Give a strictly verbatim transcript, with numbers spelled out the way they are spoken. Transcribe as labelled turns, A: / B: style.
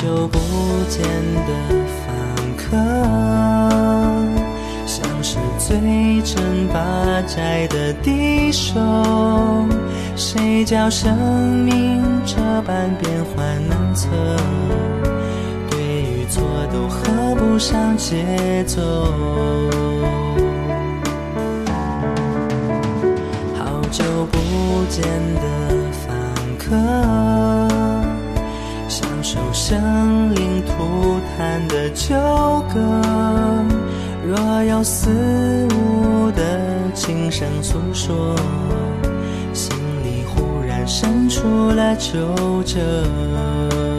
A: 久不见的访客，像是罪证八寨的敌手，谁叫生命这般变幻难测，对与错都合不上节奏。好久不见的访客，享受生灵涂炭的纠葛，若有似无的轻声诉说，心里忽然生出了皱褶。